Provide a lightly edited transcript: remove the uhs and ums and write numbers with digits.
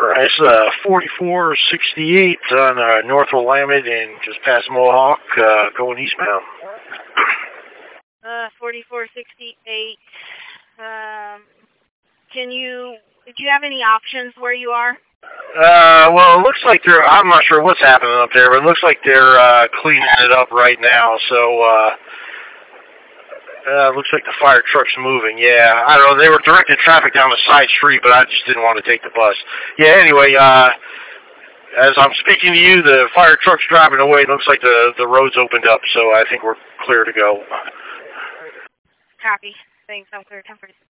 Alright, it's 4468 on North Willamette and just past Mohawk, going eastbound. 4468. Do you have any options where you are? Well, it looks like I'm not sure what's happening up there, but it looks like they're cleaning it up right now, so, looks like the fire truck's moving. Yeah, I don't know. They were directing traffic down the side street, but I just didn't want to take the bus. Yeah, anyway, as I'm speaking to you, the fire truck's driving away. It looks like the road's opened up, so I think we're clear to go. Copy. Thanks. I'm clear. 10:46.